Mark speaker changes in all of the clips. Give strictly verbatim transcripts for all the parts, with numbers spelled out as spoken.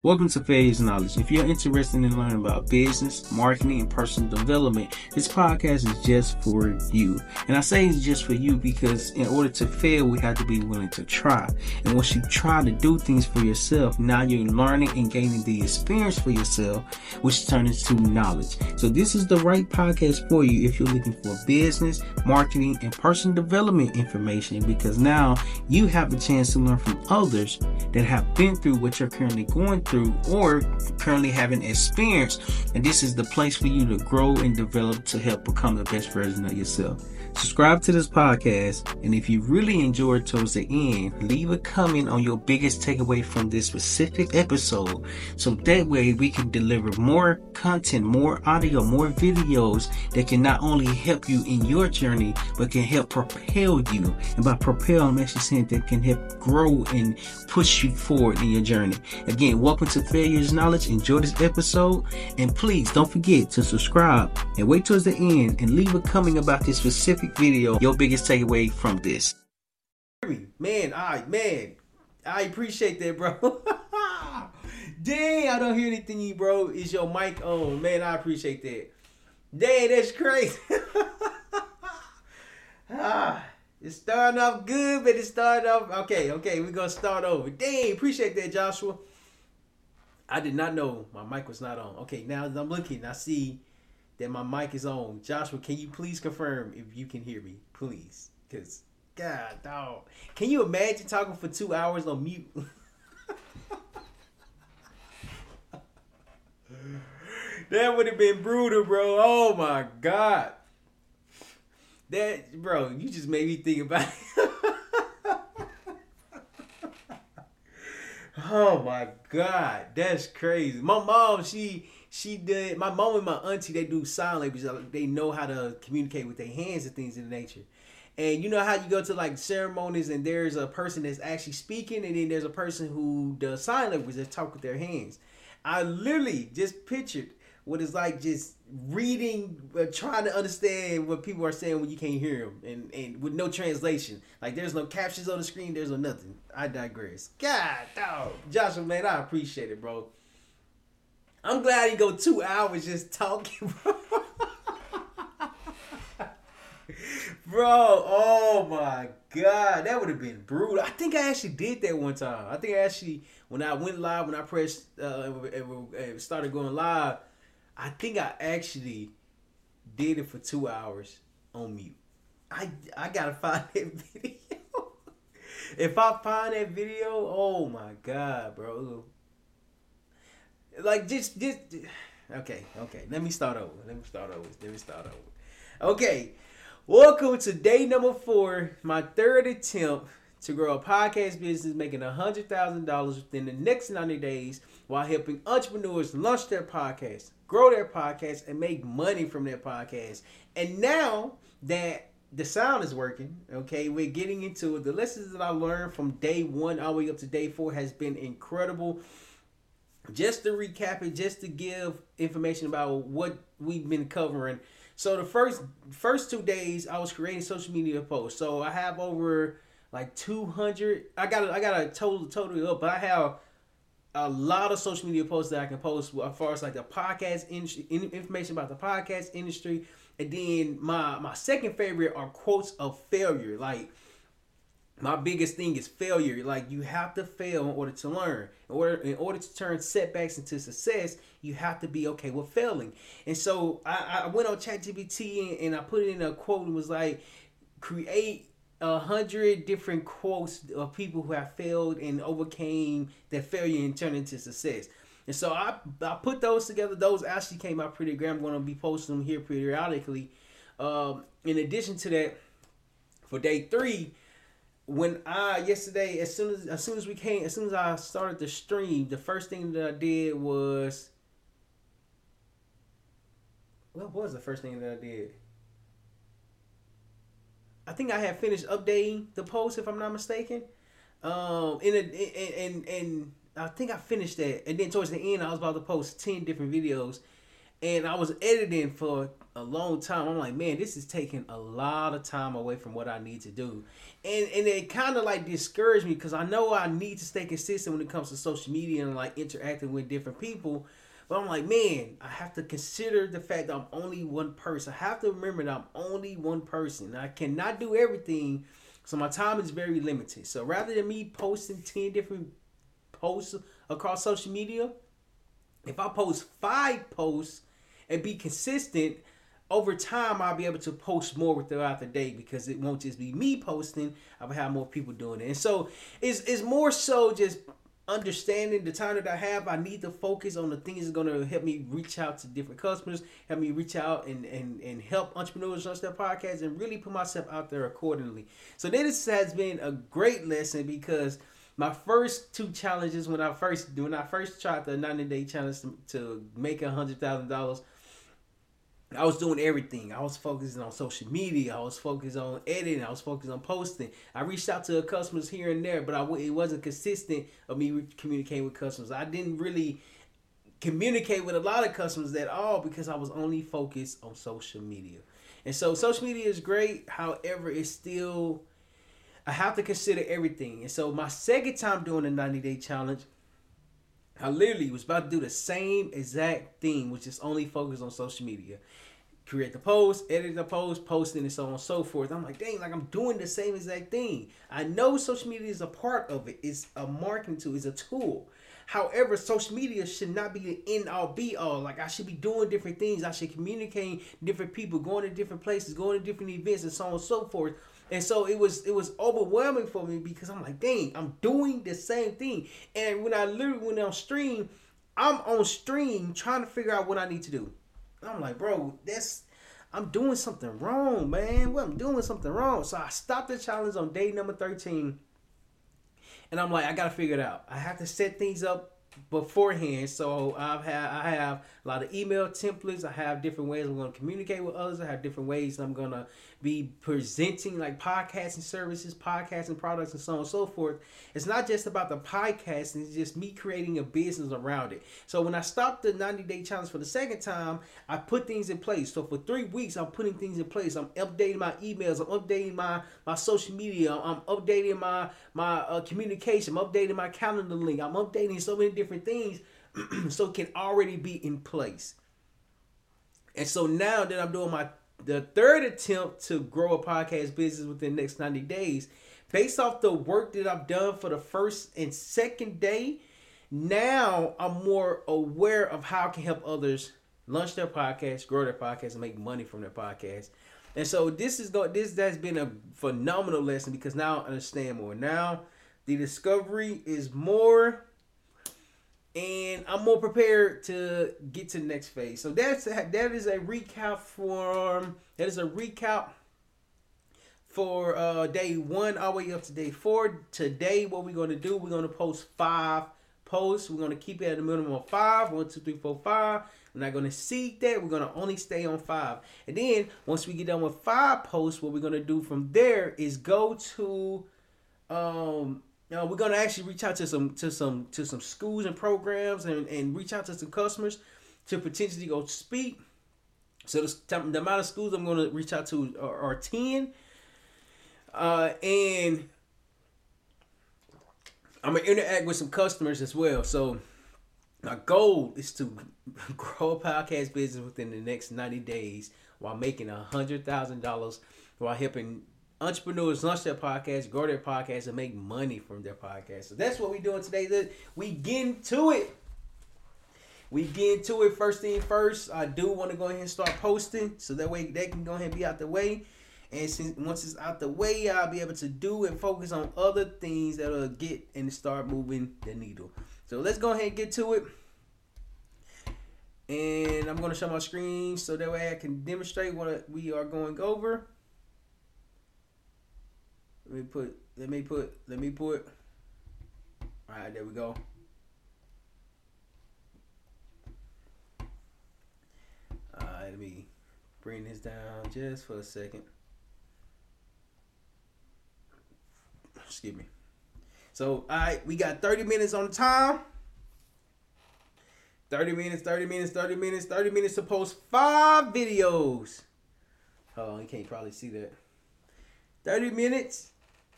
Speaker 1: Welcome to Failure's Knowledge. If you're interested in learning about business, marketing, and personal development, this podcast is just for you. And I say it's just for you because in order to fail, we have to be willing to try. And once you try to do things for yourself, now you're learning and gaining the experience for yourself, which turns into knowledge. So this is the right podcast for you if you're looking for business, marketing, and personal development information, because now you have the chance to learn from others that have been through what you're currently going through or currently having experience, and this is the place for you to grow and develop to help become the best version of yourself. Subscribe to this podcast, and if you really enjoyed towards the end, leave a comment on your biggest takeaway from this specific episode, so that way we can deliver more content, more audio, more videos that can not only help you in your journey, but can help propel you. And by propel, I'm actually saying that can help grow and push you forward in your journey. Again, welcome to Failure's Knowledge. Enjoy this episode, and please don't forget to subscribe and wait towards the end and leave a comment about this specific video, your biggest takeaway from this. Man, I man, I appreciate that, bro. Dang, I don't hear anything, bro. Is your mic on? Man, I appreciate that. Dang, that's crazy. ah, it's starting off good, but it's starting off okay. Okay, we're gonna start over. Dang, appreciate that, Joshua. I did not know my mic was not on. Okay, now that I'm looking, I see that my mic is on. Joshua, can you please confirm if you can hear me, please? Because, God, dog. Can you imagine talking for two hours on mute? That would have been brutal, bro. Oh, my God. That, bro, you just made me think about it. Oh, my God. That's crazy. My mom, she... She did. My mom and my auntie, they do sign language. They know how to communicate with their hands and things of the nature. And you know how you go to like ceremonies and there's a person that's actually speaking, and then there's a person who does sign language that talk with their hands. I literally just pictured what it's like just reading, uh, trying to understand what people are saying when you can't hear them, and, and with no translation. Like there's no captions on the screen. There's no nothing. I digress. God, dog. Joshua, man, I appreciate it, bro. I'm glad you go two hours just talking, bro. Bro, oh my God. That would have been brutal. I think I actually did that one time. I think I actually, when I went live, when I pressed, uh, and, and started going live, I think I actually did it for two hours on mute. I, I gotta find that video. If I find that video, oh my God, bro. Like, just, just, okay, okay. Let me start over. Let me start over. Let me start over. Okay. Welcome to day number four, my third attempt to grow a podcast business, making one hundred thousand dollars within the next ninety days while helping entrepreneurs launch their podcast, grow their podcast, and make money from their podcast. And now that the sound is working, okay, we're getting into it. The lessons that I learned from day one all the way up to day four has been incredible. Just to recap it, just to give information about what we've been covering. So the first first two days, I was creating social media posts. So I have over like two hundred. I got I got a total totally up, but I have a lot of social media posts that I can post as far as like the podcast industry, information about the podcast industry, and then my my second favorite are quotes of failure. Like, my biggest thing is failure. Like, you have to fail in order to learn. In order, in order to turn setbacks into success, you have to be okay with failing. And so I, I went on ChatGPT and, and I put in a quote and was like, create a hundred different quotes of people who have failed and overcame their failure and turned into success. And so I, I put those together. Those actually came out pretty great. I'm going to be posting them here periodically. Um, in addition to that, for day three, When I yesterday, as soon as as soon as we came, as soon as I started the stream, the first thing that I did was, what was the first thing that I did? I think I had finished updating the post, if I'm not mistaken. Um, in a, and and and I think I finished that, and then towards the end, I was about to post ten different videos, And I was editing for a long time. I'm like, man, this is taking a lot of time away from what I need to do. And and it kind of like discouraged me because I know I need to stay consistent when it comes to social media and like interacting with different people. But I'm like, man, I have to consider the fact that I'm only one person. I have to remember that I'm only one person. I cannot do everything. So my time is very limited. So rather than me posting ten different posts across social media, if I post five posts and be consistent, over time I'll be able to post more throughout the day because it won't just be me posting. I will have more people doing it. And so it's, it's more so just understanding the time that I have. I need to focus on the things that's going to help me reach out to different customers, help me reach out and, and, and help entrepreneurs launch their podcasts and really put myself out there accordingly. So this has been a great lesson because my first two challenges when I first when I first tried the ninety day challenge to, to make a hundred thousand dollars, I was doing everything. I was focusing on social media. I was focused on editing. I was focused on posting. I reached out to customers here and there, but I, it wasn't consistent of me communicating with customers. I didn't really communicate with a lot of customers at all because I was only focused on social media. And so social media is great. However, it's still, I have to consider everything. And so my second time doing the ninety day challenge, I literally was about to do the same exact thing, which is only focused on social media. Create the post, edit the post, posting, and so on and so forth. I'm like, dang, like I'm doing the same exact thing. I know social media is a part of it. It's a marketing tool. It's a tool. However, social media should not be the end all be all. Like I should be doing different things. I should communicate different people, going to different places, going to different events, and so on and so forth. And so it was it was overwhelming for me because I'm like, dang, I'm doing the same thing. And when I literally went on stream, I'm on stream trying to figure out what I need to do. And I'm like, bro, that's I'm doing something wrong, man. Well, I'm doing something wrong. So I stopped the challenge on day number thirteen. And I'm like, I gotta figure it out. I have to set things up beforehand. So I've had I have a lot of email templates. I have different ways I'm going to communicate with others. I have different ways I'm going to be presenting like podcasting services, podcasting products, and so on and so forth. It's not just about the podcasting. It's just me creating a business around it. So when I stopped the ninety day challenge for the second time, I put things in place. So for three weeks, I'm putting things in place. I'm updating my emails. I'm updating my, my social media. I'm updating my, my uh, communication. I'm updating my calendar link. I'm updating so many different things so it can already be in place. And so now that I'm doing my the third attempt to grow a podcast business within the next ninety days, based off the work that I've done for the first and second day, now I'm more aware of how I can help others launch their podcast, grow their podcast, and make money from their podcast. And so this is go this has been a phenomenal lesson because now I understand more. Now the discovery is more, and I'm more prepared to get to the next phase. So that's that is a recap for that is a recap for uh, day one all the way up to day four. Today, what we're going to do, we're going to post five posts. We're going to keep it at a minimum of five. One, two, three, four, five. We're not going to seek that. We're going to only stay on five. And then once we get done with five posts, what we're going to do from there is go to um. Now we're gonna actually reach out to some to some to some schools and programs and, and reach out to some customers to potentially go speak. So the, the amount of schools I'm gonna reach out to are, are ten, uh, and I'm gonna interact with some customers as well. So my goal is to grow a podcast business within the next ninety days while making a hundred thousand dollars while helping entrepreneurs launch their podcast, grow their podcast, and make money from their podcast. So that's what we're doing today. We get into it. We get into it first thing first. I do want to go ahead and start posting so that way they can go ahead and be out the way. And since once it's out the way, I'll be able to do and focus on other things that'll get and start moving the needle. So let's go ahead and get to it. And I'm going to show my screen so that way I can demonstrate what we are going over. Let me put, let me put, let me put. All right, there we go. All right, let me bring this down just for a second. Excuse me. So, all right, we got thirty minutes on the time. thirty minutes, thirty minutes, thirty minutes, thirty minutes to post five videos. Hold on, you can't probably see that. thirty minutes.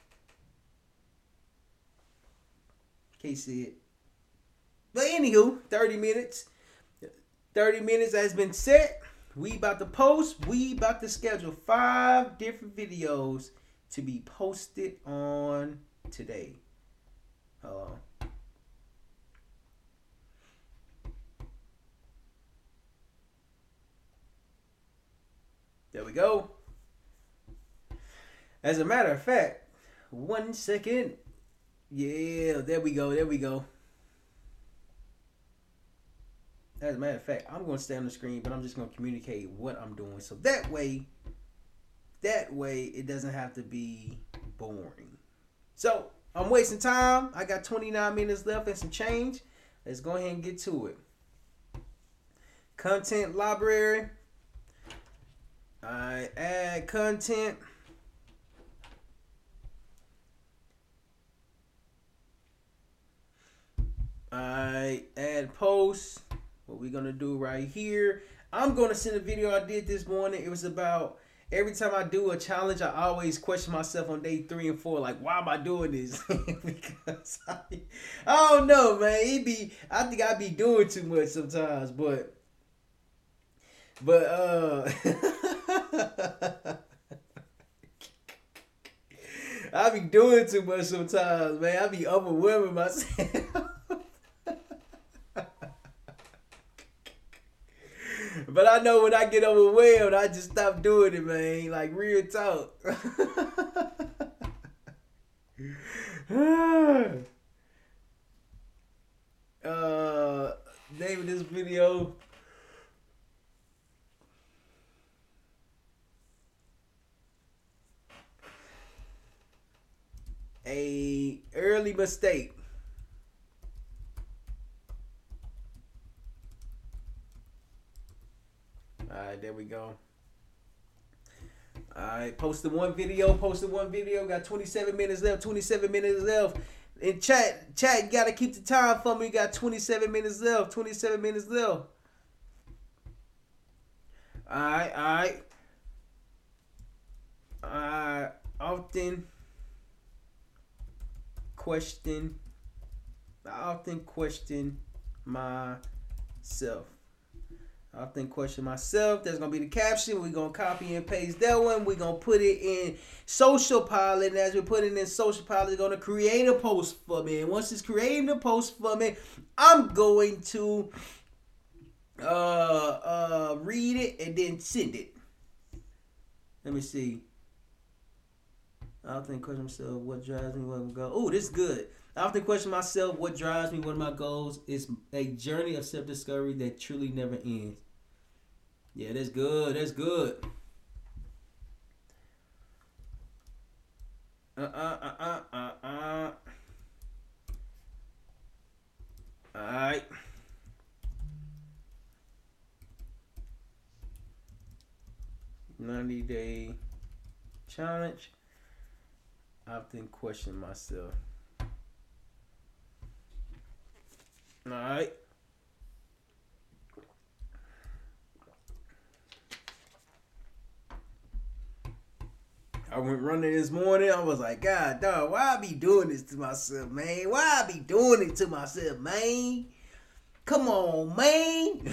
Speaker 1: Can't see it. But anywho, thirty minutes. thirty minutes has been set. We about to post. We about to schedule five different videos to be posted on today. Hold on. There we go. As a matter of fact, one second. Yeah, there we go. There we go. As a matter of fact, I'm going to stay on the screen, but I'm just going to communicate what I'm doing. So that way, that way it doesn't have to be boring. So I'm wasting time. I got twenty-nine minutes left and some change. Let's go ahead and get to it. Content library. I add content. I add posts. What we're gonna do right here, I'm gonna send a video I did this morning. It was about every time I do a challenge, I always question myself on day three and four, like, why am I doing this? Because I, I don't know, man. It be I think I be doing too much sometimes, but but uh I be doing too much sometimes, man. I be overwhelming myself. But I know when I get overwhelmed, I just stop doing it, man. Like, real talk. uh, name of this video. A early mistake. Alright, there we go. Alright, posted one video, posted one video, got twenty-seven minutes left, twenty-seven minutes left. In chat, chat, you gotta keep the time for me. You got twenty-seven minutes left, twenty-seven minutes left. Alright, alright. I often question, I often question myself. I often question myself. That's going to be the caption. We're going to copy and paste that one. We're going to put it in Social Pilot. And as we put it in Social Pilot, it's going to create a post for me. And once it's creating a post for me, I'm going to uh, uh, read it and then send it. Let me see. I often question myself, what drives me, what my goal. Oh, this is good. I often question myself, what drives me, what are my goals. It's a journey of self-discovery that truly never ends. Yeah, that's good. That's good. Uh uh uh uh uh uh. All right. ninety day challenge. I often question myself. All right. I went running this morning. I was like, God, dog, why I be doing this to myself, man? Why I be doing it to myself, man? Come on, man.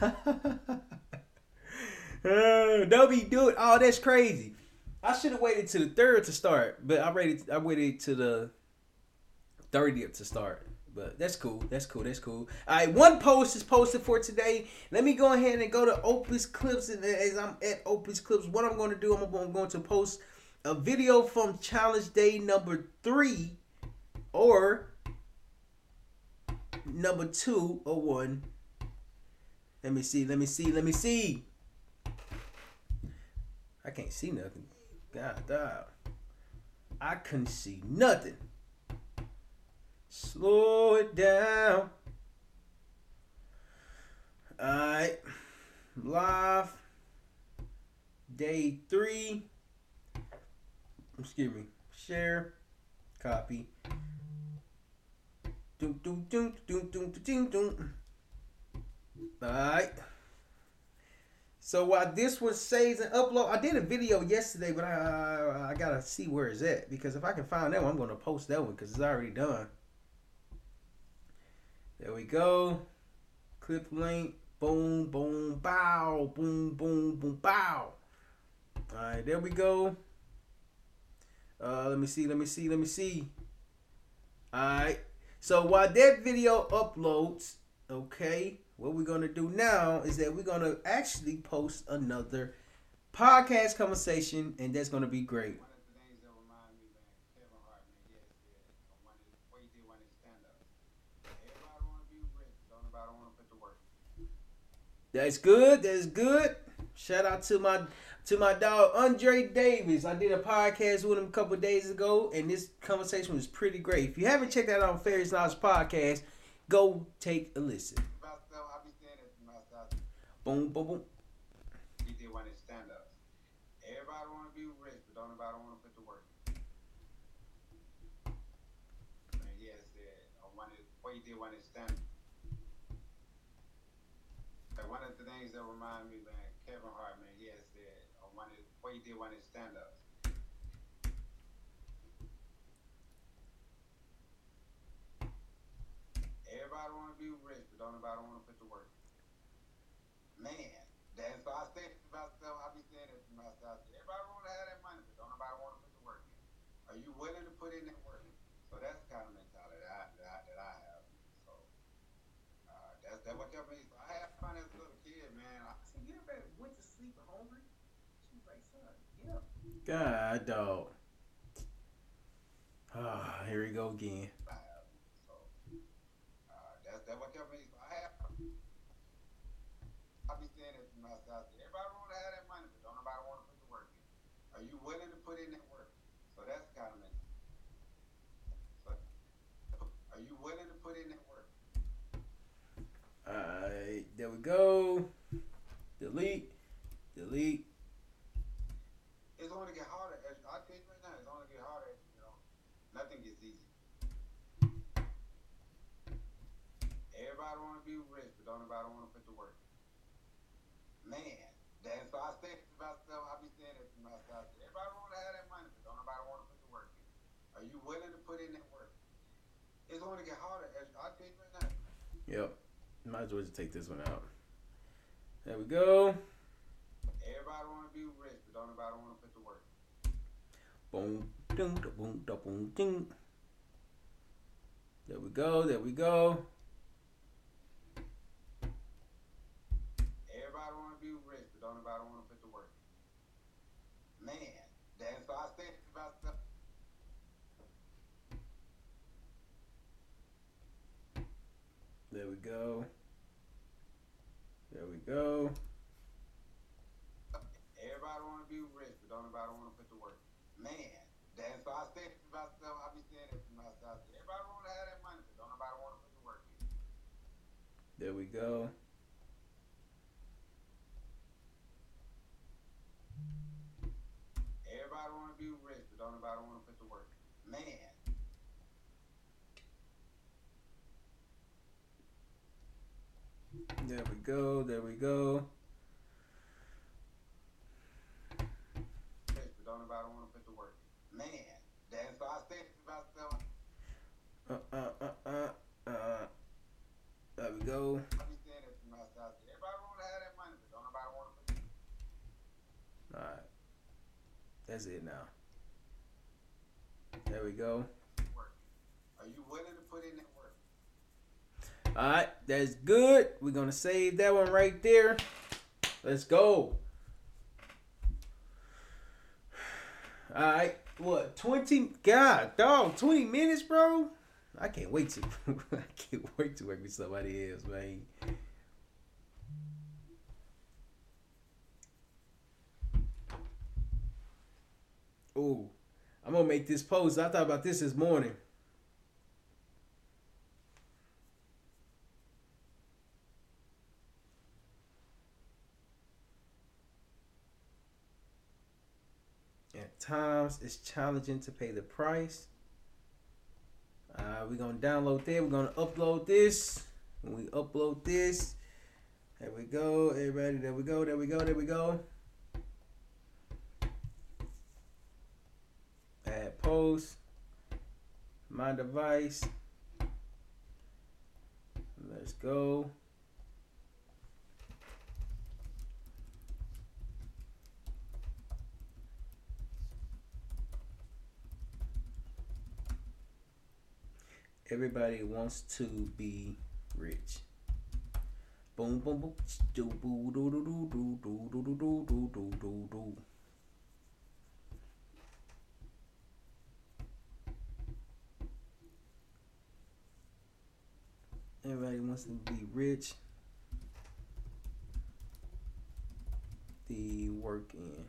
Speaker 1: uh, don't be doing. Oh, that's crazy. I should have waited to the third to start, but I waited. I waited to the thirtieth to start. But that's cool. That's cool. That's cool. All right, one post is posted for today. Let me go ahead and go to Opus Clips. And as I'm at Opus Clips, what I'm going to do, I'm going to post a video from challenge day number three, or number two or one. Let me see. Let me see. Let me see. I can't see nothing. God damn. I couldn't see nothing. Slow it down. Alright. Live. Day three. Excuse me. Share. Copy. Doom, doom, doom, doom, doom, doom, doom. All right. So while this one saves and upload, I did a video yesterday, but I I gotta see where it's at because if I can find that one, I'm gonna post that one because it's already done. There we go. Clip link. Boom, boom, bow. Boom, boom, boom, bow. All right, there we go. Uh, let me see. Let me see. Let me see. All right. So while that video uploads, okay, what we're gonna do now is that we're gonna actually post another podcast conversation, and that's gonna be great. One of the things that remind me, man, Kevin Hart, man, yes, yeah, one of the, what he did when he stand up. Everybody wanna be rich, but don't nobody wanna put the work. That's good. That's good. Shout out to my to my dog Andre Davis. I did a podcast with him a couple days ago, and this conversation was pretty great. If you haven't checked that out on Ferris Knowledge Podcast, go take a listen. Boom, boom, boom. He did one of his stand-ups. Everybody want to be rich, but don't nobody want to put the work. And he has said, uh, one of, what he did one of his stand-ups. Like one of the things that remind me, man, Kevin Hart, man, he has said, uh, one of, what he did one of his stand-ups. Everybody want to be rich, but don't nobody want to put the work. Man, that's why I say it to myself. I be saying it to myself. Everybody want to have that money, but don't nobody want to put the work in. Are you willing to put in that work? So that's the kind of mentality that I, that I, that I have. So uh, that's that what kept me. So I had fun as a little kid, man. I said, you ever went to sleep hungry? She was like, son, get up. God, dog. Ah, oh, here we go again. So uh, that's that what kept me. So I have. I be saying it to myself. Everybody want to have that money, but don't nobody want to put the work in. Are you willing to put in that work? So that's the kind of mentality. So, are you willing to put in that work? Alright, there we go. Delete. Delete. It's only get harder. As I tell you right now, it's only get harder. You know, nothing gets easy. Everybody want to be rich, but don't nobody want to put the work. Man, that's why I say it to myself. I be saying it to myself. Everybody want to have that money, but don't nobody want to put the work in. Are you willing to put in that work? It's going to get harder. As I tell you right now. Yep. Might as well just take this one out. There we go. Everybody want to be rich, but don't nobody want to put the work. Boom, ding, da, boom, da, boom, ding. There we go. There we go. Don't nobody want to put the work. Man, that's why I say it to myself. There we go. There we go. Everybody want to be rich, but don't nobody want to put the work. Man, that's why I say it to myself. I be saying it to myself. Everybody want to have that money, but don't nobody want to put the work in. There we go. Everybody want to be rich, but don't nobody want to put the work. Man. There we go. There we go. Rich, but don't nobody want to put the work. Man. That's why I say it to myself. Uh, uh, uh, uh, uh. There we go. I be saying it to myself. Everybody want to have that money, but don't nobody want to put the work. All right. That's it now. There we go. Are you willing to put in that work? Alright, that's good. We're going to save that one right there. Let's go. Alright, what? twenty? God, dog, twenty minutes, bro? I can't wait to. I can't wait to work with somebody else, man. Ooh, I'm gonna make this post. I thought about this this morning. At times, it's challenging to pay the price. Uh, we're gonna download that. We're gonna upload this. When we upload this, There we go, everybody. There we go. There we go. There we go. Add post. My device. Let's go. Everybody wants to be rich. Boom, boom, boom. Do, do, do, do, do, do, do, do, do, do, do, do, do. Everybody wants to be rich. The work in.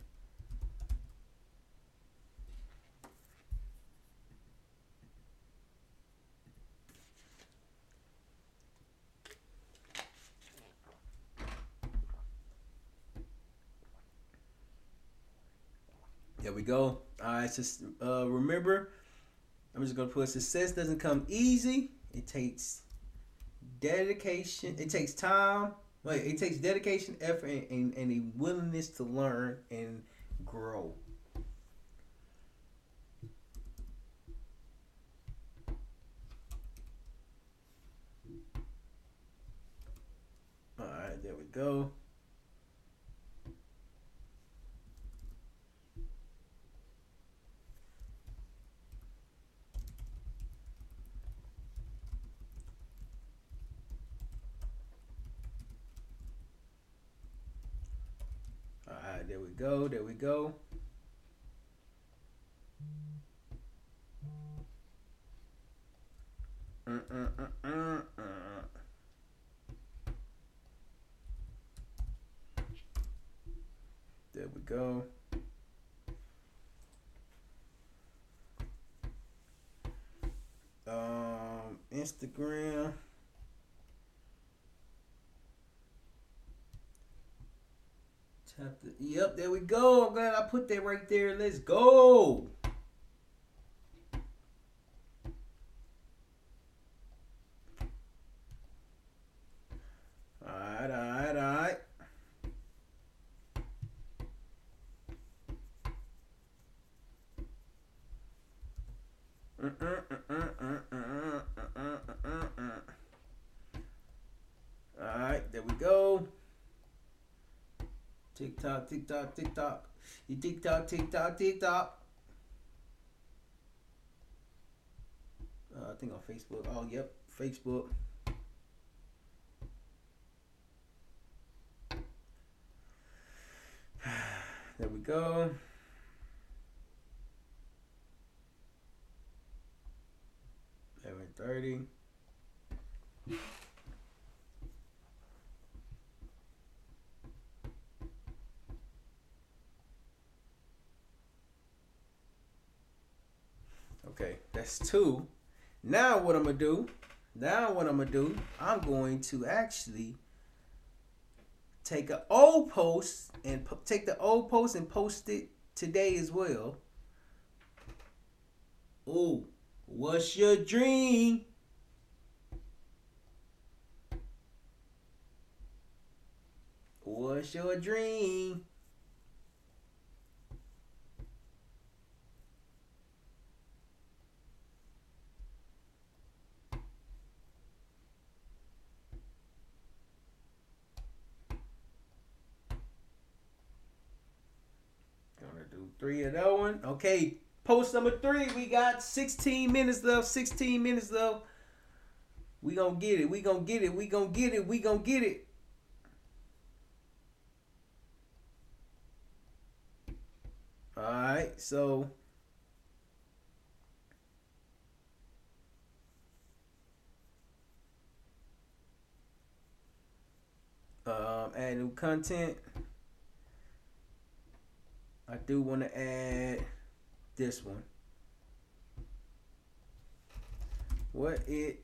Speaker 1: There we go. All right, just uh, remember, I'm just gonna put success doesn't come easy. It takes dedication. It takes time. Wait, it takes dedication, effort, and, and, and a willingness to learn and grow. All right, there we go. Alright, there we go, there we go. Uh, uh, uh, uh, uh. There we go. Um, Instagram. Tap the, yep, there we go. I'm glad I put that right there. Let's go. Alright, alright, alright. Alright, there we go. TikTok, TikTok, TikTok. You TikTok, TikTok, TikTok. Uh, I think on Facebook. Oh, yep, Facebook. There we go. seven thirty. Okay, that's two. Now what I'm gonna do? Now what I'm gonna do? I'm going to actually take an old post and po- take the old post and post it today as well. Oh, what's your dream? What's your dream? Gonna do three of that one. Okay, post number three. We got sixteen minutes left. sixteen minutes left. We gonna get it. We gonna get it. We gonna get it. We gonna get it. All right. So um, add new content. I do want to add this one. What it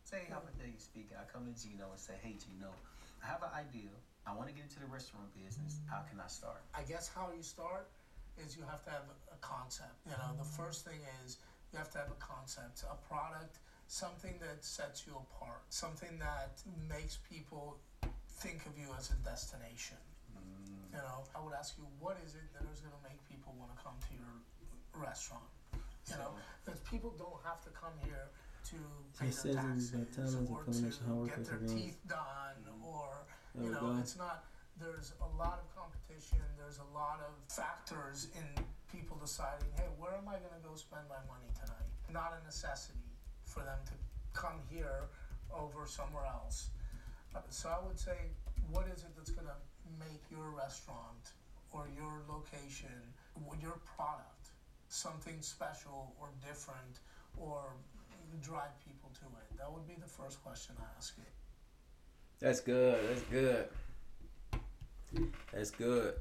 Speaker 1: Say, hypothetically speaking, I come to Gino and say, hey, Gino, I have an idea. I want to get into the restaurant business. How can I start?
Speaker 2: I guess how you start is you have to have a concept. You know, the first thing is you have to have a concept, a product, something that sets you apart, something that makes people think of you as a destination. Mm. You know, I would ask you, what is it that is going to make people want to come to your restaurant? You know, because people don't have to come here to pay their taxes or to get their teeth done, or, you know, it's not, there's a lot of competition, there's a lot of factors in people deciding, hey, where am I going to go spend my money tonight? Not a necessity for them to come here over somewhere else. So I would say, what is it that's going to make your restaurant or your location, your product, something special or different, or drive people to it? That would be the first question I ask you.
Speaker 1: That's good. That's good. That's good.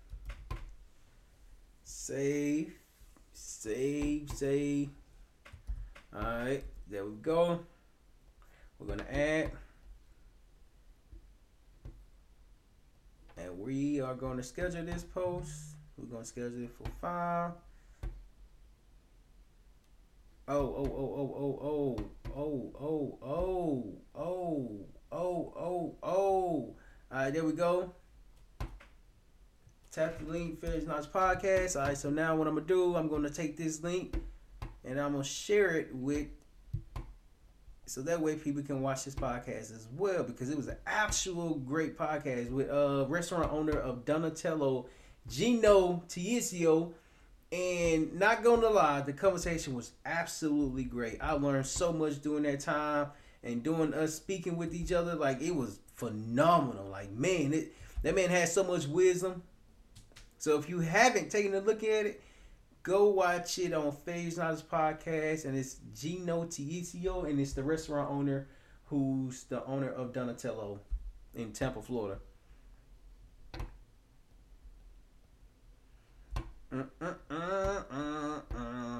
Speaker 1: Save. Save. Save. Alright. There we go. We're going to add. And we are going to schedule this post. We're going to schedule it for five. Oh, oh, oh, oh, oh, oh, oh, oh, oh, oh, oh, oh, oh. All right, there we go. Tap the link, Fairs Knowledge Podcast. All right, so now what I'm going to do, I'm going to take this link and I'm going to share it with, so that way people can watch this podcast as well, because it was an actual great podcast with uh restaurant owner of Donatello, Gino Tiesio. And not gonna lie, the conversation was absolutely great. I learned so much during that time, and doing us speaking with each other, like, it was phenomenal. Like, man, it, that man has so much wisdom. So if you haven't taken a look at it, go watch it on Phase Knowledge Podcast, and it's Gino Tiesio, and it's the restaurant owner who's the owner of Donatello in Tampa, Florida. Uh, uh, uh, uh, uh.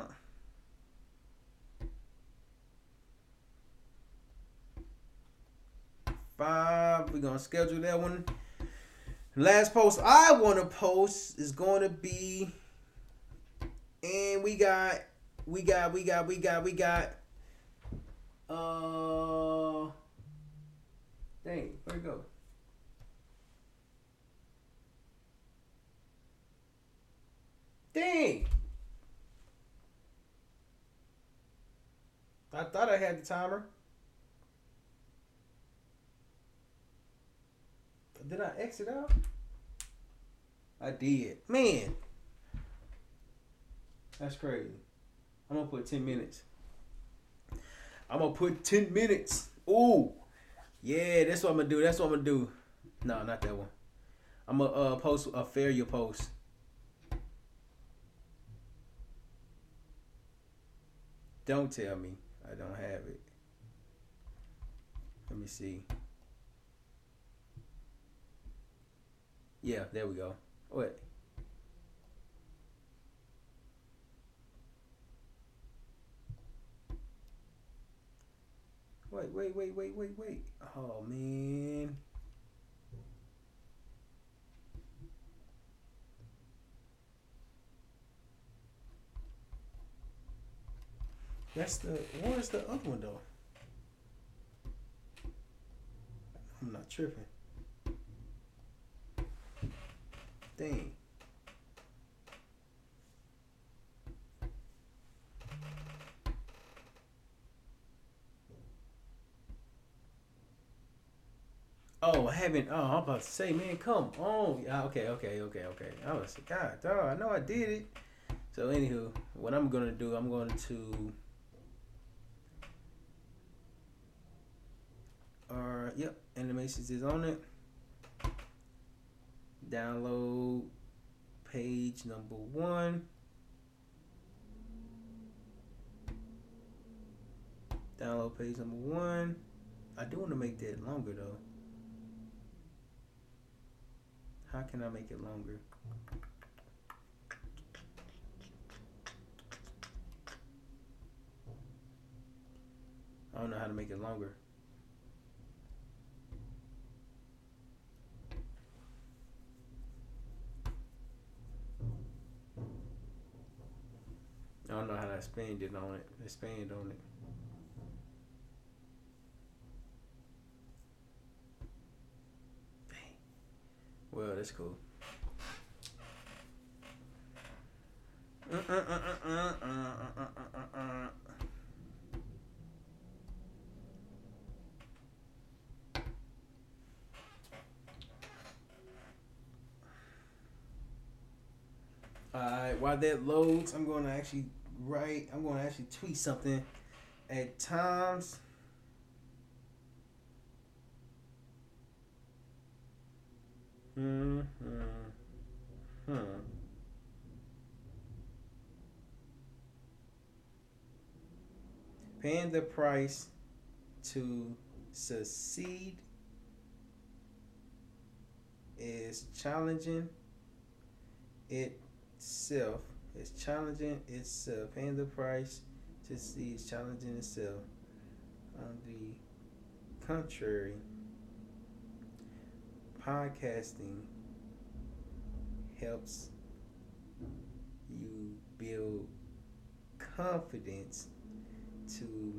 Speaker 1: Five. We're gonna schedule that one. Last post I want to post is going to be, and we got, we got, we got, we got, we got. Uh, dang, where'd it go? Dang. I thought I had the timer. Did I exit out? I did. Man. That's crazy. I'm going to put ten minutes. I'm going to put ten minutes. Ooh. Yeah, that's what I'm going to do. That's what I'm going to do. No, not that one. I'm going to uh, post a failure post. Don't tell me I don't have it. Let me see. Yeah, there we go. Wait. Wait, wait, wait, wait, wait, wait. Oh, man. That's the, where's the other one though? I'm not tripping. Dang. Oh, I haven't. Oh, I'm about to say, man, come on. Yeah, okay, okay, okay, okay. I was like, God, dog, I know I did it. So, anywho, what I'm gonna do, I'm going to. Uh, yep, animations is on it. Download page number one. Download page number one. I do want to make that longer though. How can I make it longer? I don't know how to make it longer. expanded on it. Expand on it. Well, that's cool. Alright, while that loads, I'm going to actually write, I'm going to actually tweet something at times. Hmm. Hmm. Hmm. Paying the price to succeed is challenging itself. It's challenging itself. Paying the price to succeed is challenging itself. On the contrary, podcasting helps you build confidence to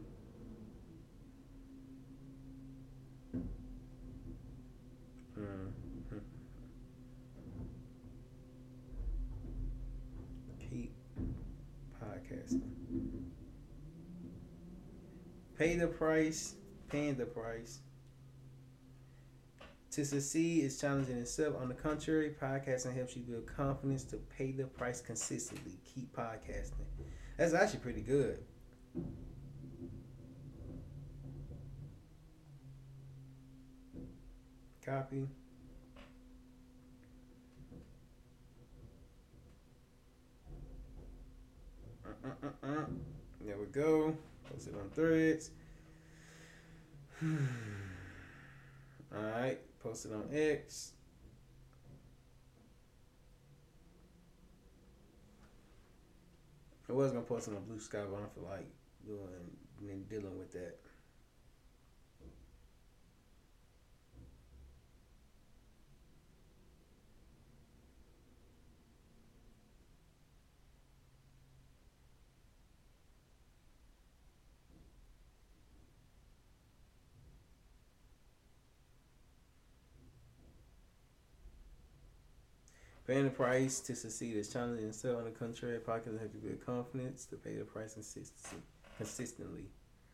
Speaker 1: mm, keep podcasting. Pay the price, paying the price. To succeed is challenging itself. On the contrary, podcasting helps you build confidence to pay the price consistently. Keep podcasting. That's actually pretty good. Copy. Uh-uh-uh-uh. There we go. Post it on Threads. Alright. Post it on X. I was gonna post it on Blue Sky, but I don't feel like doing and dealing with that. Paying the price to succeed is challenging itself. On the contrary, podcasts have to build confidence to pay the price consistently. consistently.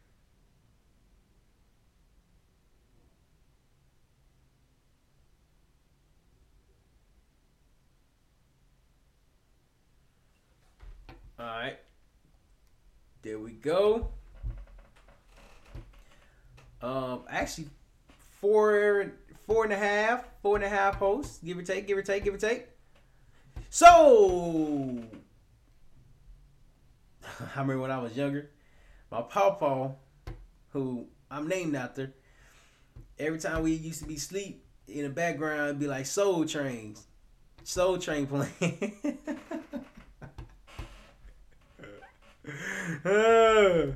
Speaker 1: Alright. There we go. Um actually four four and a half, four and a half posts, give or take, give or take, give or take. So I remember when I was younger, my pawpaw, who I'm named after, every time we used to be asleep, in the background it'd be like Soul Trains. Soul Train playing. uh.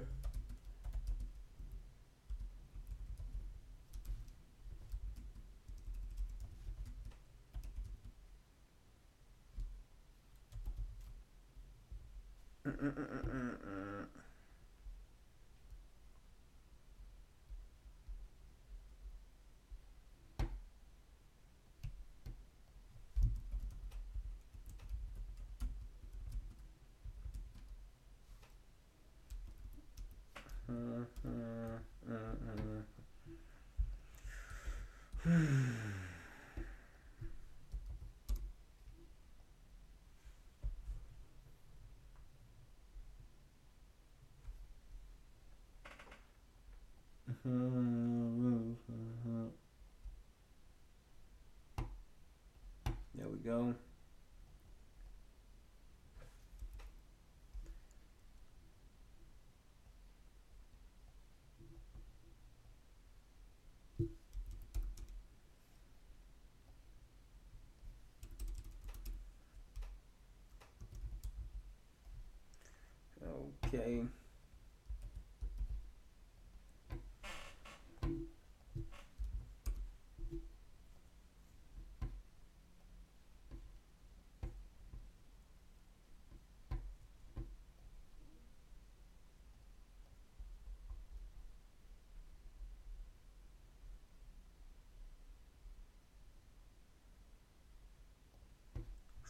Speaker 1: There we go. Okay.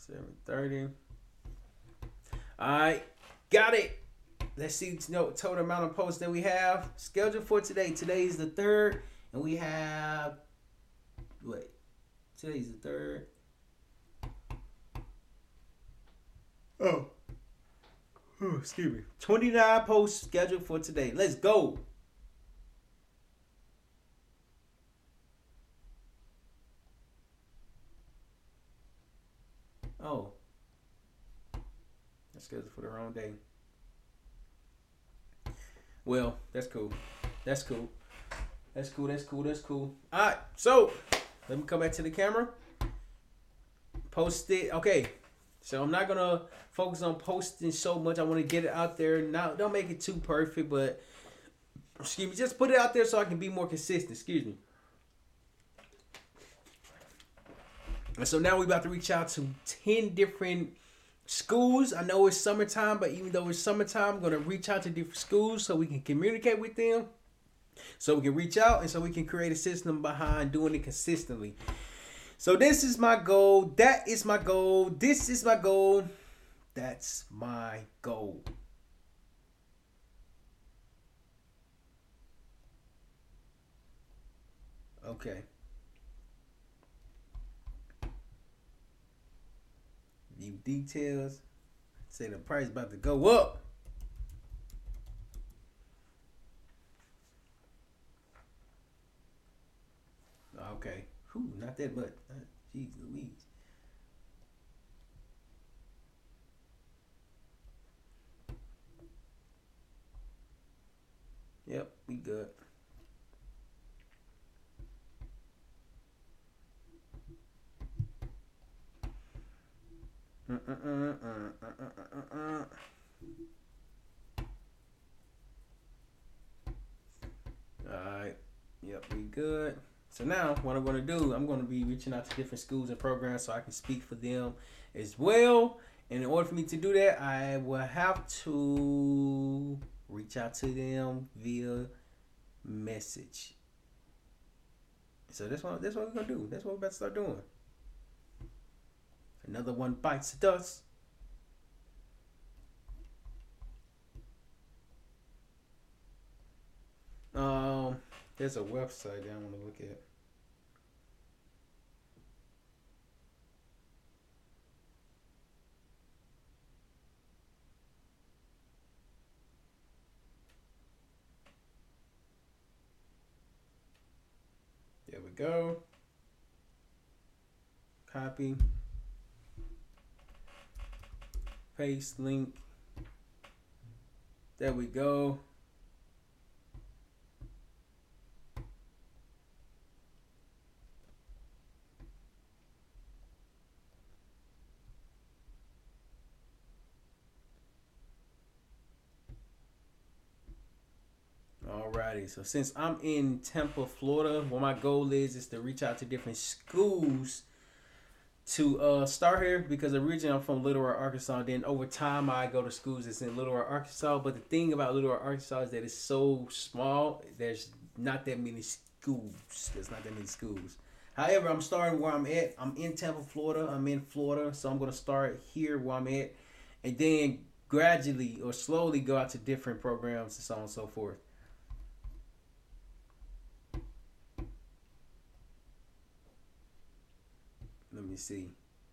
Speaker 1: seven thirty. All right, got it. Let's see you know, total amount of posts that we have scheduled for today. Today is the third, and we have wait. Today's the third. Oh. oh, excuse me. twenty-nine posts scheduled for today. Let's go. Oh. That's scheduled for the wrong day. Well, that's cool. That's cool. That's cool. That's cool. That's cool. All right. So, let me come back to the camera. Post it. Okay. So, I'm not going to focus on posting so much. I want to get it out there. Now, don't make it too perfect, but excuse me. Just put it out there so I can be more consistent. Excuse me. And so, now we're about to reach out to ten different schools. I know it's summertime, but even though it's summertime, I'm going to reach out to different schools so we can communicate with them. So we can reach out and so we can create a system behind doing it consistently. So this is my goal. That is my goal. This is my goal. That's my goal. Okay. View details. Say the price about to go up. Okay. Whew, not that much. Jeez Louise. Yep, we good. Uh-uh-uh-uh-uh-uh-uh-uh. Alright. Yep, we good. So now what I'm going to do, I'm going to be reaching out to different schools and programs so I can speak for them as well. And in order for me to do that, I will have to reach out to them via message. So that's what, that's what we're going to do. That's what we're about to start doing. Another one bites the dust. Um, there's a website that I want to look at. There we go. Copy. Paste link. There we go. Alrighty, so since I'm in Tampa, Florida, what my goal is is to reach out to different schools to uh, start here, because originally I'm from Little Rock, Arkansas. Then over time I go to schools that's in Little Rock, Arkansas. But the thing about Little Rock, Arkansas is that it's so small. There's not that many schools. There's not that many schools. However, I'm starting where I'm at. I'm in Tampa, Florida. I'm in Florida, so I'm gonna start here where I'm at, and then gradually or slowly go out to different programs and so on and so forth. Let me see.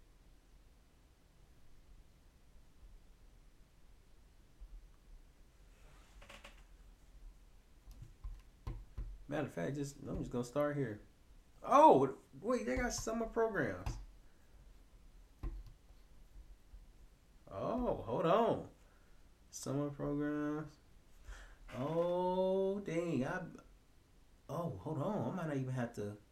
Speaker 1: Matter of fact, just I'm just gonna start here. Oh, wait, they got summer programs. Oh, hold on. Summer programs. Oh, dang. I. Oh, hold on. I might not even have to.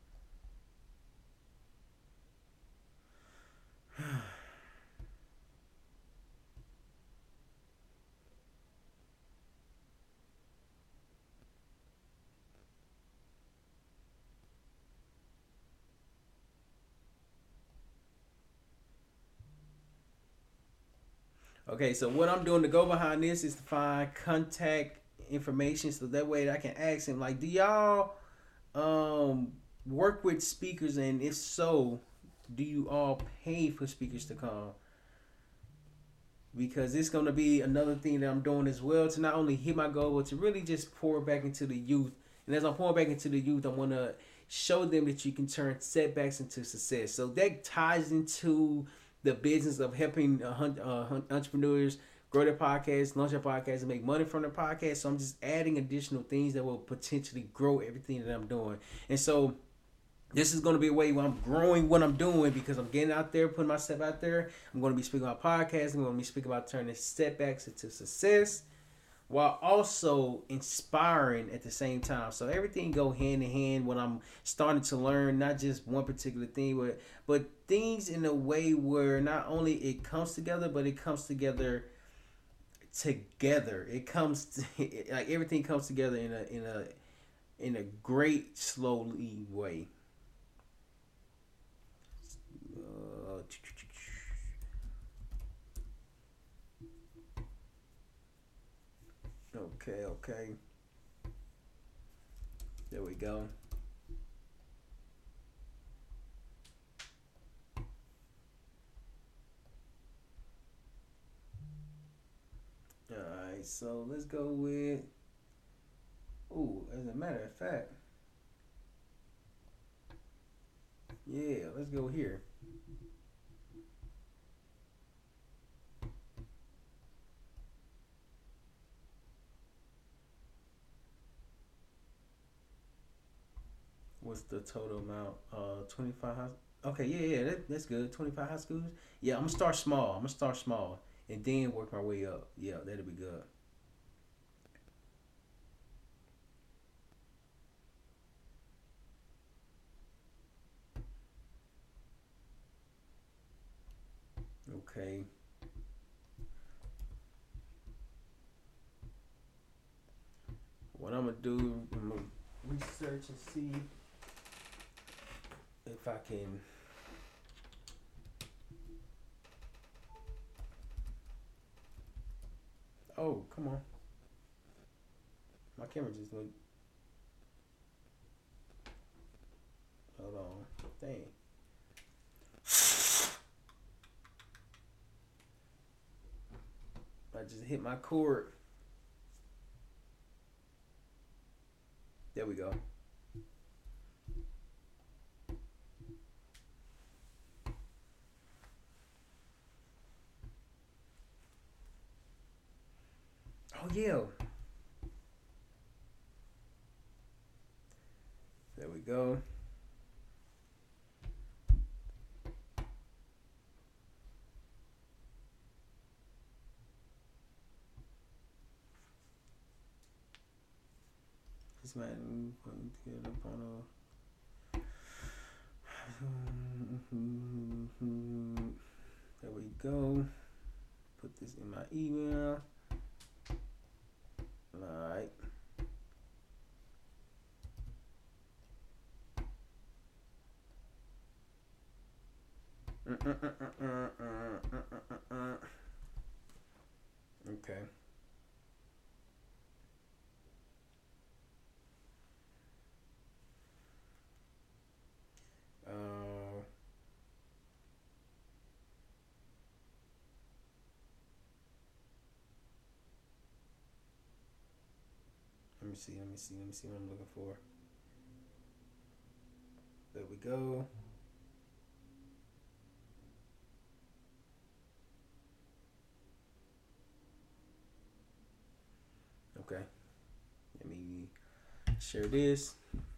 Speaker 1: Okay, so what I'm doing to go behind this is to find contact information so that way I can ask him, like, do y'all um work with speakers, and if so, do you all pay for speakers to come? Because it's going to be another thing that I'm doing as well to not only hit my goal, but to really just pour back into the youth. And as I'm pouring back into the youth, I want to show them that you can turn setbacks into success. So that ties into the business of helping uh, uh, entrepreneurs grow their podcasts, launch their podcasts, and make money from their podcast. So I'm just adding additional things that will potentially grow everything that I'm doing. And so this is going to be a way where I'm growing what I'm doing because I'm getting out there, putting myself out there. I'm going to be speaking about podcasts. I'm going to be speaking about turning setbacks into success while also inspiring at the same time. So everything go hand in hand when I'm starting to learn not just one particular thing, but, but things in a way where not only it comes together, but it comes together together. It comes to, like everything comes together in a in a in a great slowly way. Uh, okay, okay. There we go. Alright, so let's go with. Ooh, as a matter of fact. Yeah, let's go here. What's the total amount? Uh, twenty-five high. Okay, yeah, yeah, that, that's good. twenty-five high schools. Yeah, I'm gonna start small. I'm gonna start small and then work my way up. Yeah, that'll be good. Okay. What I'm gonna do? I'm gonna research and see if I can. Oh, come on. My camera just went. Hold on. Dang. I just hit my cord. There we go. Oh yeah. There we go. This man putting together upon a. There we go. Put this in my email. Alright. Okay. Uh, let me see, let me see, let me see what I'm looking for. There we go. Okay. Let me share this.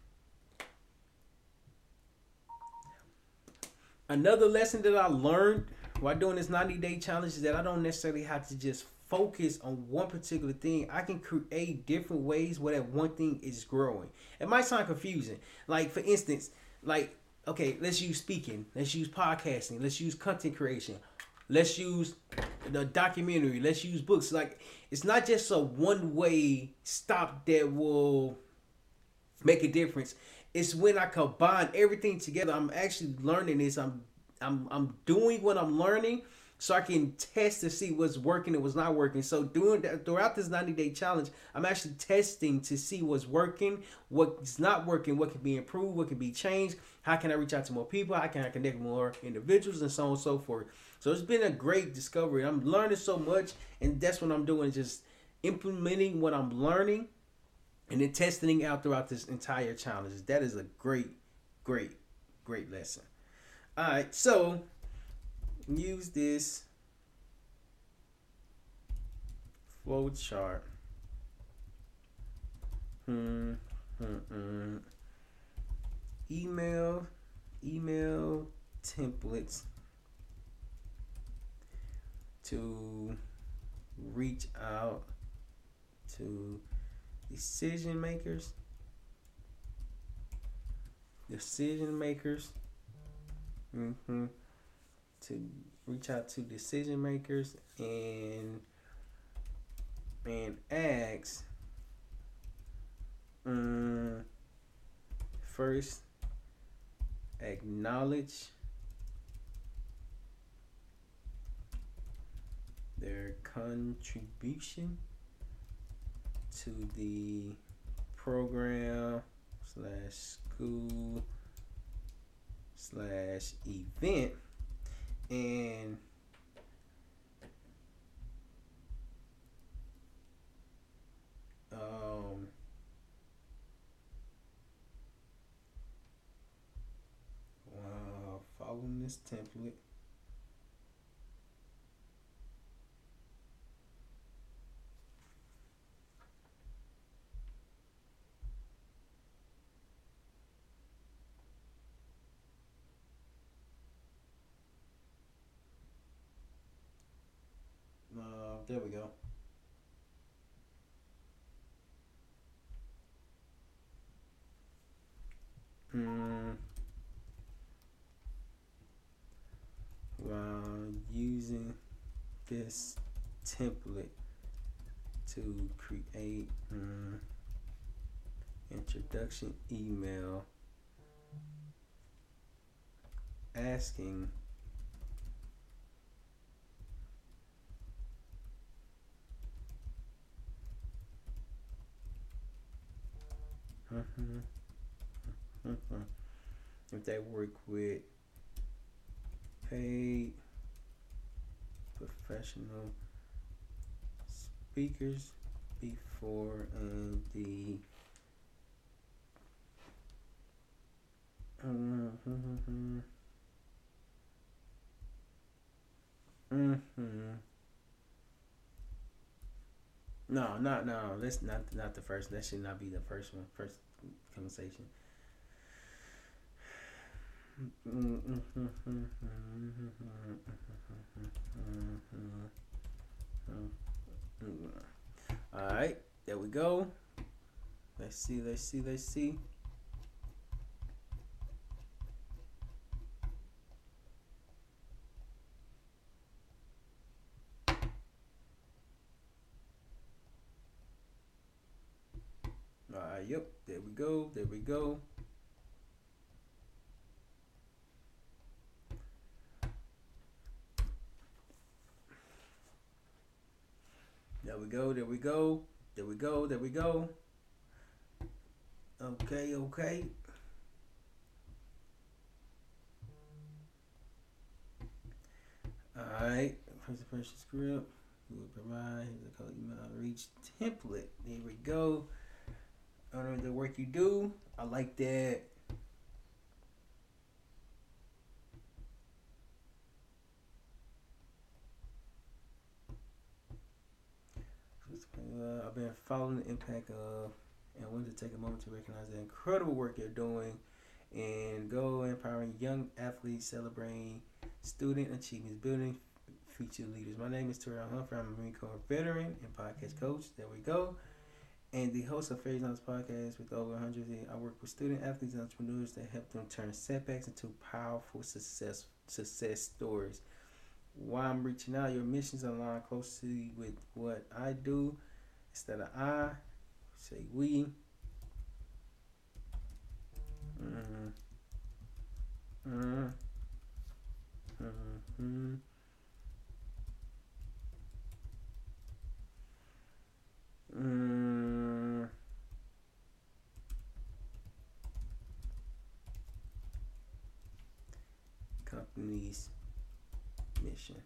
Speaker 1: Another lesson that I learned while doing this ninety day challenge is that I don't necessarily have to just focus on one particular thing. I can create different ways where that one thing is growing. It might sound confusing. Like, for instance, like, okay, let's use speaking, let's use podcasting, let's use content creation, let's use the documentary, let's use books. Like, it's not just a one way stop that will make a difference. It's when I combine everything together. I'm actually learning this. I'm I'm I'm doing what I'm learning. so I can test to see what's working and what's not working. So doing that throughout this ninety day challenge, I'm actually testing to see what's working, what's not working, what can be improved, what can be changed, how can I reach out to more people, how can I connect with more individuals, and so on and so forth. So it's been a great discovery. I'm learning so much, and that's what I'm doing, just implementing what I'm learning and then testing it out throughout this entire challenge. That is a great, great, great lesson. All right, so use this flow chart. Hmm. Hmm. hmm. Email, email templates to reach out to decision makers. Decision makers. Mm-hmm. To reach out to decision makers and and ask um, first acknowledge their contribution to the program slash school slash event, and um wow, following this template. Uh, there we go. Mm, while using this template to create um, introduction email asking if they work with paid professional speakers before and the mm-hmm. Mm-hmm. No, not no. That's not not the first. That should not be the first one. First conversation. All right, there we go. Let's see. Let's see. Let's see. All right. Yep. There we go. There we go. There we go. There we go. There we go. There we go. Okay. Okay. All right. First the person script. We will provide the call email outreach template. There we go. Honor the work you do. I like that. Uh, I've been following the impact of and wanted to take a moment to recognize the incredible work you're doing and go empowering young athletes, celebrating student achievements, building future leaders. My name is Terrell Humphrey. I'm a Marine Corps veteran and podcast coach. There we go. And the host of Phase Knowledge Podcast with over one hundred. I work with student athletes and entrepreneurs that help them turn setbacks into powerful success success stories. Why I'm reaching out, your missions align closely with what I do. Instead of I, say we. Mm-hmm. Mm-hmm. Mm-hmm. company's mission.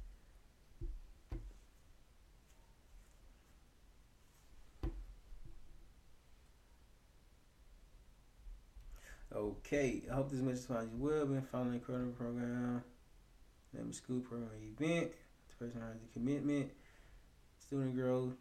Speaker 1: Okay, I hope this message finds you well. Been following the current program, name of school program event. The person has the commitment, student growth,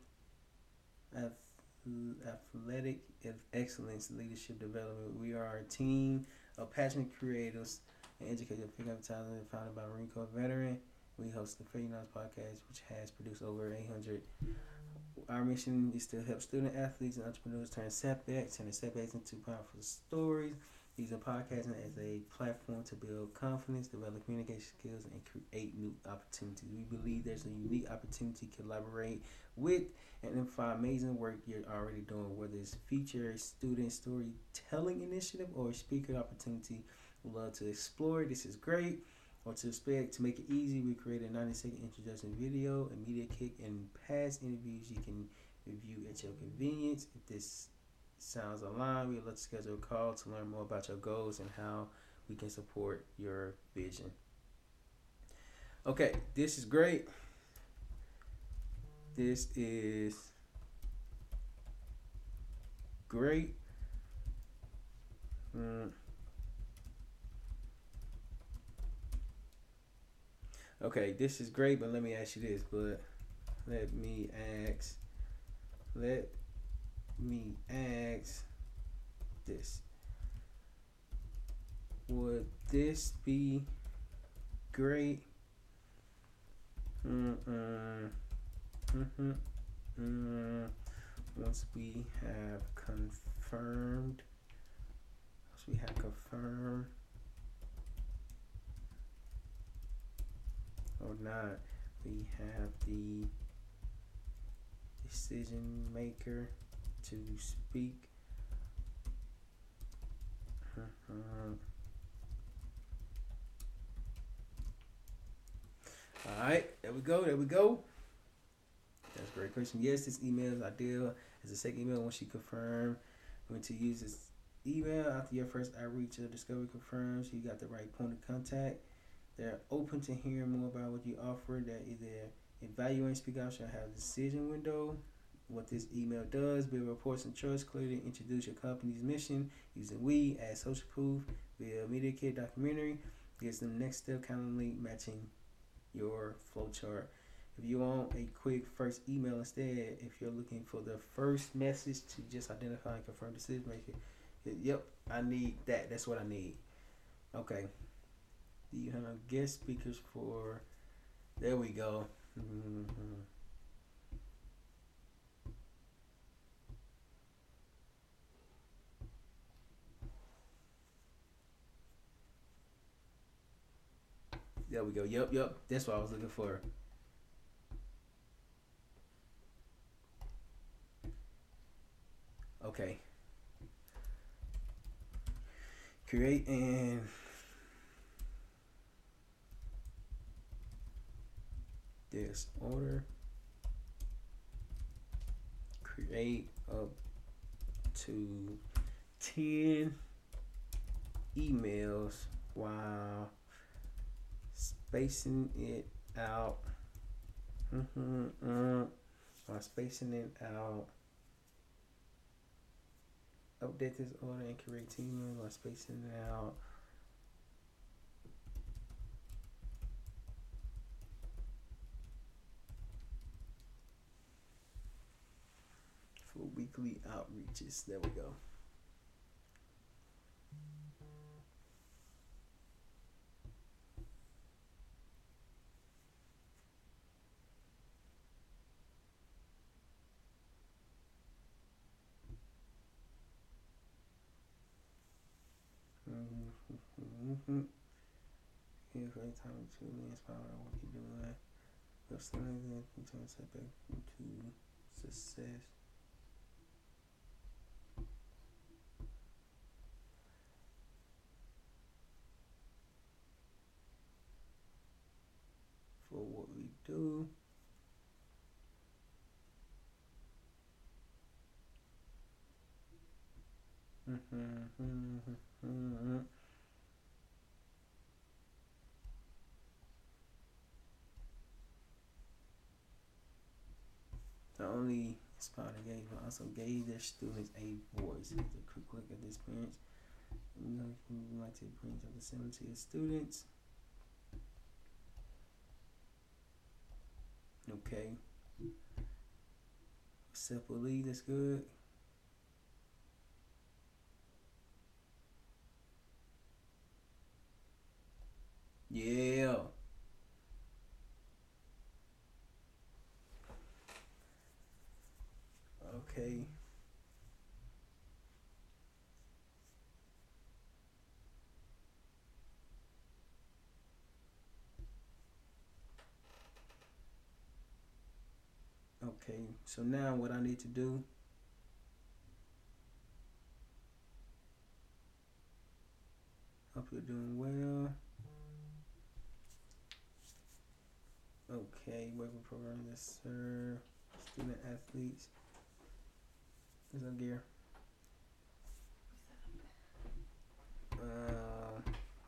Speaker 1: athletic excellence, leadership development. We are a team of passionate creators and educators of pickup talent founded by Marine Corps veteran. We host the Fair United podcast, which has produced over eight hundred. Our mission is to help student athletes and entrepreneurs turn setbacks, turn setbacks into powerful stories. Using podcasting as a platform to build confidence, develop communication skills, and create new opportunities. We believe there's a unique opportunity to collaborate with and amplify amazing work you're already doing, whether it's feature, student storytelling initiative, or a speaker opportunity. We'd love to explore. This is great. Or to expect to make it easy, we create a ninety second introduction video, a media kick, and past interviews you can review at your convenience. If this sounds aligned, we'd love to schedule a call to learn more about your goals and how we can support your vision. Okay, this is great. This is great. Mm. Okay, this is great, but let me ask you this. But let me ask. Let me ask this. Would this be great? Mm-mm. Mm-hmm. Mm. Once we have confirmed, once we have confirmed or not, we have the decision maker to speak. Uh-huh. All right, there we go. There we go. That's a great question. Yes, this email is ideal as a second email once you confirm. When to use this email after your first outreach or discovery confirms you got the right point of contact. They're open to hearing more about what you offer. They're either evaluating speak out should have a decision window. What this email does, build reports and trust, clearly introduce your company's mission using we as social proof via media kit documentary. Gives them next step calendly matching your flowchart. If you want a quick first email instead, if you're looking for the first message to just identify and confirm decision maker, yep, I need that. That's what I need. Okay. Do you have guest speakers for? There we go. Mm-hmm. There we go. Yep, yep. That's what I was looking for. Okay. Create and this order. Create up to ten emails while spacing it out. Mm-hmm, mm, while spacing it out. Update this order and create ten emails while spacing it out. For weekly outreaches. There we go. Mm-hmm. Yeah, for the time to inspire what you doing. You're starting to turn setback into success. For what we do. Mm-hmm, mm-hmm, mm-hmm. not only inspired engagement, but also gave their students a voice. It's a quick look at this experience. We would like to bring up the seventy of students. Okay. Simple lead, that's good. Yeah. Okay. Okay, so now what I need to do, hope you're doing well. Okay, working program, yes sir. Student athletes. There's no gear. Uh,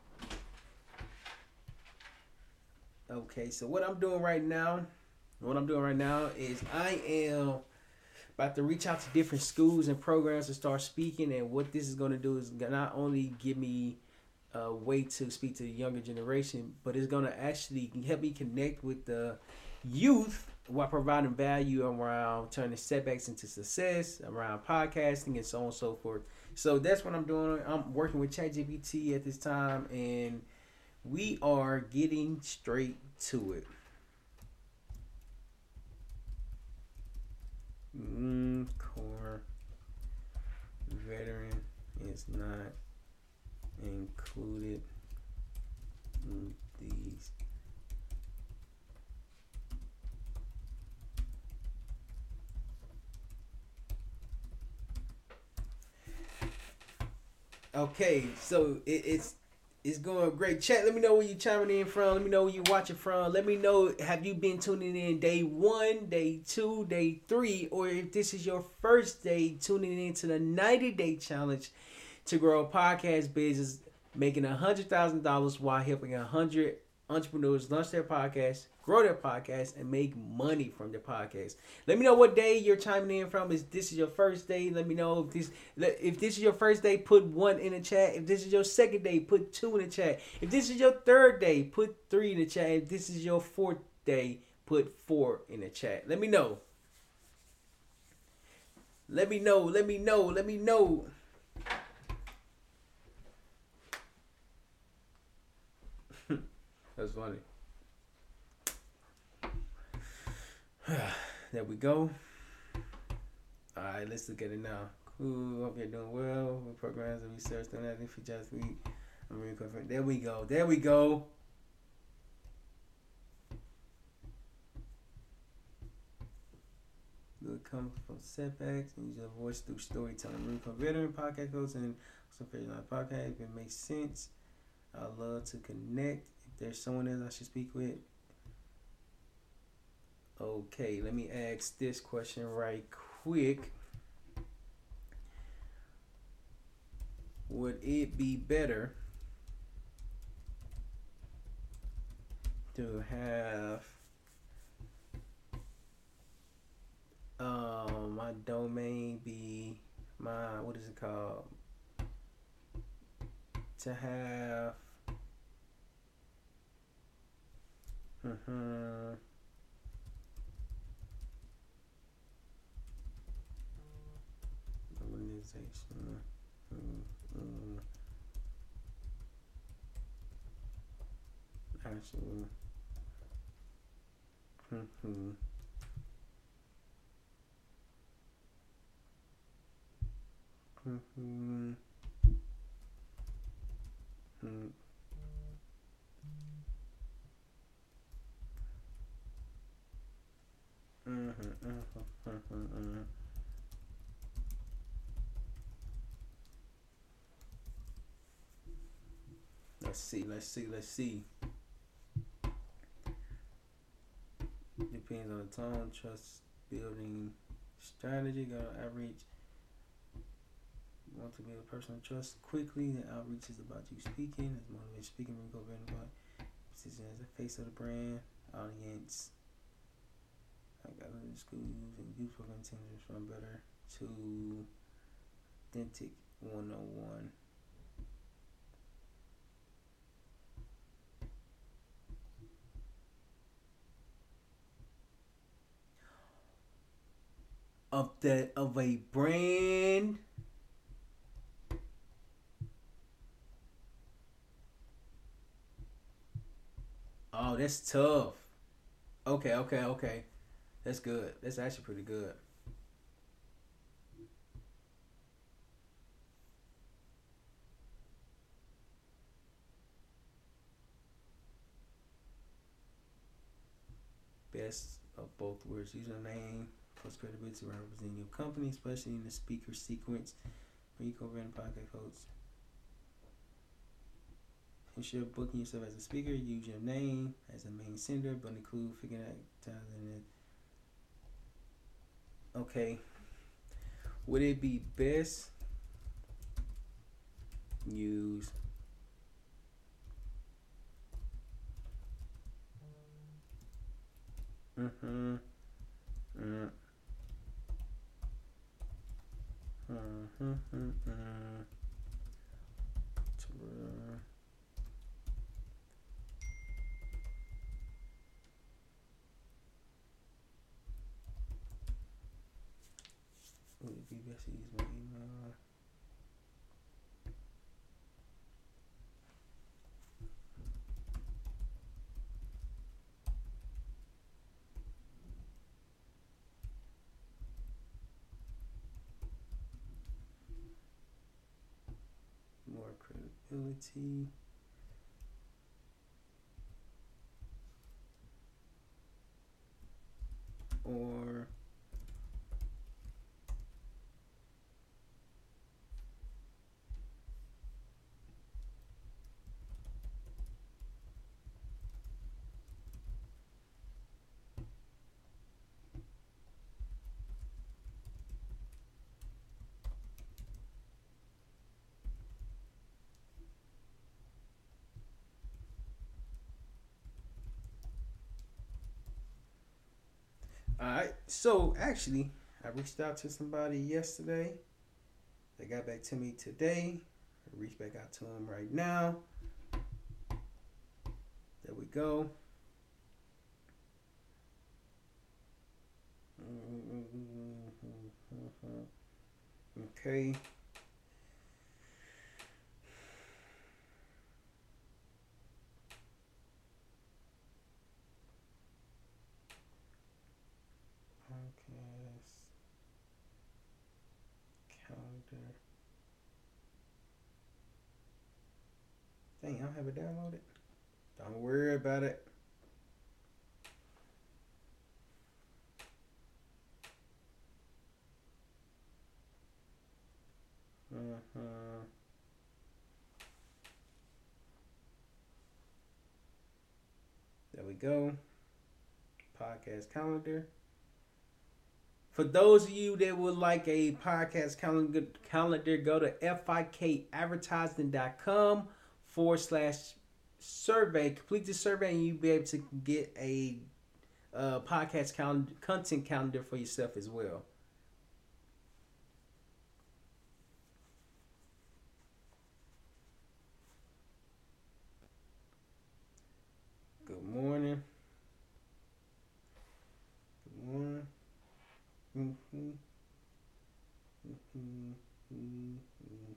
Speaker 1: okay, so what I'm doing right now, what I'm doing right now is I am about to reach out to different schools and programs to start speaking. And what this is going to do is not only give me a way to speak to the younger generation, but it's going to actually help me connect with the youth while providing value around turning setbacks into success, around podcasting, and so on and so forth. So that's what I'm doing. I'm working with ChatGPT at this time, and we are getting straight to it. Mm, core veteran is not included in these. Okay, so it, it's it's going great. Chat, let me know where you chiming in from. Let me know where you watching from. Let me know, have you been tuning in day one, day two, day three, or if this is your first day tuning into the ninety day challenge to grow a podcast business, making a hundred thousand dollars while helping a hundred entrepreneurs launch their podcast, grow their podcast, and make money from their podcast. Let me know what day you're chiming in from. Is this is your first day? Let me know if this if this is your first day. Put one in the chat. If this is your second day, put two in the chat. If this is your third day, put three in the chat. If this is your fourth day, put four in the chat. Let me know. Let me know. Let me know. Let me know. That's funny. There we go. Alright, let's look at it now. Cool. Hope you're doing well. With programs and research doing that for just week. I'm really confident. There we go. There we go. Good come from setbacks and use your voice through storytelling. Really come veteran podcast host and some favorite podcast. If it makes sense, I love to connect. If there's someone else I should speak with. Okay, let me ask this question right quick. Would it be better to have um my domain be my, what is it called? To have mm-hmm organization. Mm-hmm. Actually. Mm-hmm. Mm-hmm. Mm-hmm. Mm-hmm. Mm-hmm. Mm-hmm. Let's see, let's see, let's see. Depends on the tone, trust building strategy, got outreach. You want to build personal trust quickly. The outreach is about you speaking. It's motivation speaking, we go about position as the face of the brand, audience. I got other schools and youth program teams from better to authentic one oh one. Of the of a brand. Oh, that's tough. Okay, okay, okay. That's good. That's actually pretty good. Best of both words. Username plus credibility representing your company, especially in the speaker sequence. When you go random podcast hosts. Ensure booking yourself as a speaker. Use your name as a main sender, but include figuring out times in it. Okay. Would it be best use mm-hmm mm, mm-hmm mm, would it be best to use my email? More credibility. Or alright. So actually I reached out to somebody yesterday. They got back to me today. I reached back out to them right now. There we go. Okay. Podcast calendar. Dang, I don't have it downloaded. Don't worry about it. Uh-huh. There we go. Podcast calendar. For those of you that would like a podcast calendar, calendar go to fikadvertising.com forward slash survey. Complete the survey and you'll be able to get a uh, podcast calendar, content calendar for yourself as well. Good morning. Good morning. Mm-hmm. Mm-hmm. Mm-hmm.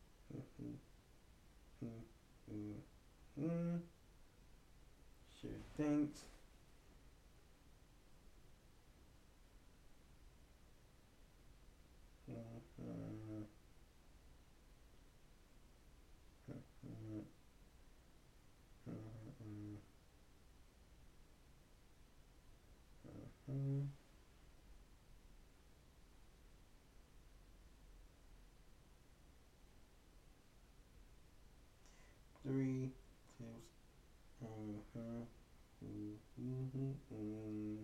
Speaker 1: Mm-hmm. Mm-hmm. Sure, thanks. Mm-hmm. Mm-hmm. Mm-hmm. Three tips. Mm-hmm. Mm-hmm. Mm-hmm.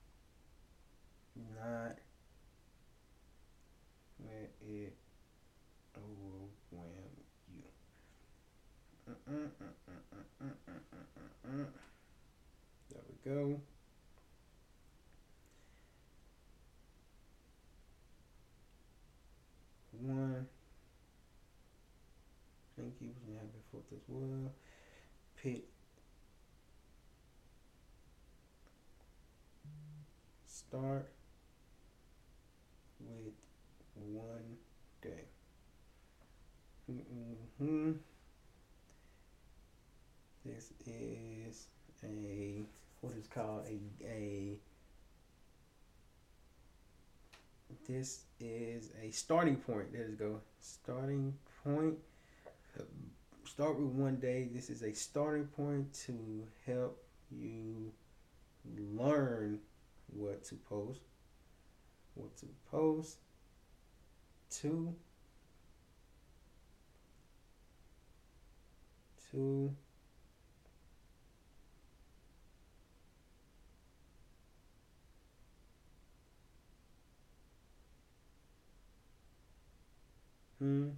Speaker 1: Not let it overwhelm you. Mm-mm-mm-mm-mm-mm-mm-mm. There we go. gatekeepers and have before as well. Pick start with one day. Mm-hmm. This is a what is called a a this is a starting point. There you go. Starting point. Start with one day. This is a starting point to help you learn what to post. What to post. Two. Two. Hmm.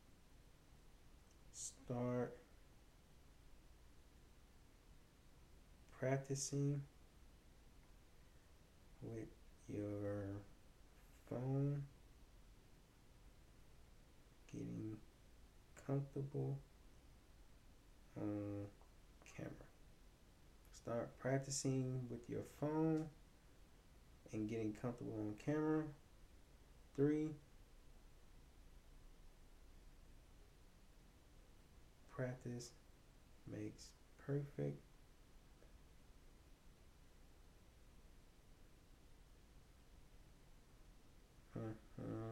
Speaker 1: Start practicing with your phone, getting comfortable on camera. Start practicing with your phone and getting comfortable on camera. Three, practice makes perfect. Uh-huh.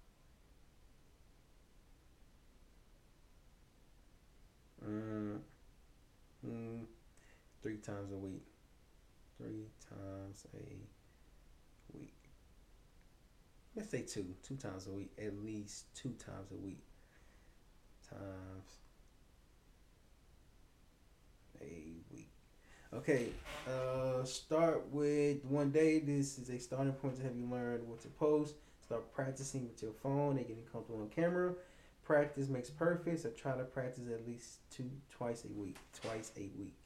Speaker 1: Mm, mm, three times a week. Three times a week. Let's say two. Two times a week. At least two times a week. Times a week. Okay. Uh, start with one day. This is a starting point to help you learn what to post. Start practicing with your phone and getting comfortable on camera. Practice makes perfect, so try to practice at least two twice a week. Twice a week.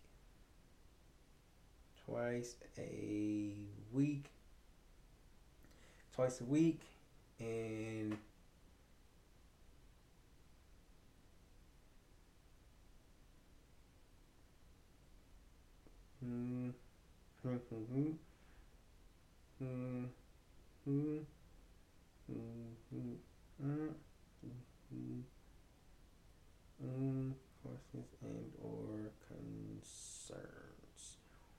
Speaker 1: Twice a week. Twice a week. And mm, mm, mm, mm, mm, mm, mm, mm, mm, questions and or concerns.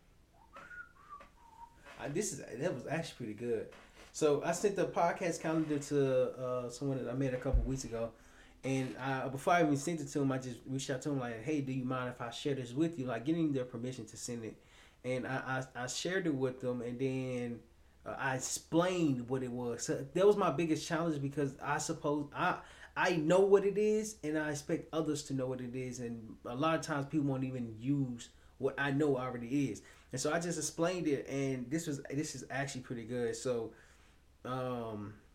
Speaker 1: I, this is that was actually pretty good. So I sent the podcast calendar to uh, someone that I met a couple weeks ago, and I, before I even sent it to him, I just reached out to him like, "Hey, do you mind if I share this with you?" Like getting their permission to send it, and I I, I shared it with them, and then uh, I explained what it was. So that was my biggest challenge because I suppose I I know what it is, and I expect others to know what it is, and a lot of times people won't even use what I know already is. And so I just explained it, and this was this is actually pretty good. So, um,